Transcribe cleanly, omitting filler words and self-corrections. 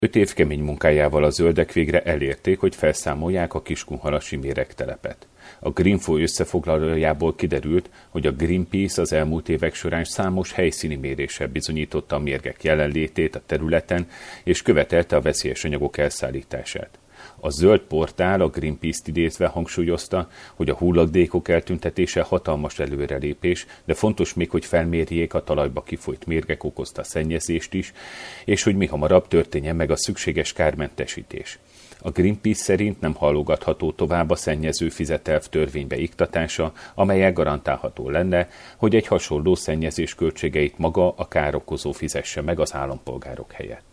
5 év kemény munkájával a zöldek végre elérték, hogy felszámolják a Kiskunhalasi méregtelepet. A Greenfo összefoglalójából kiderült, hogy a Greenpeace az elmúlt évek során számos helyszíni méréssel bizonyította a mérgek jelenlétét a területen, és követelte a veszélyes anyagok elszállítását. A zöld portál a Greenpeace-t idézve hangsúlyozta, hogy a hulladékok eltüntetése hatalmas előrelépés, de fontos még, hogy felmérjék a talajba kifolyt mérgek okozta szennyezést is, és hogy mihamarabb történjen meg a szükséges kármentesítés. A Greenpeace szerint nem halogatható tovább a szennyező fizetelv törvénybe iktatása, amellyel garantálható lenne, hogy egy hasonló szennyezés költségeit maga a károkozó fizesse meg az állampolgárok helyett.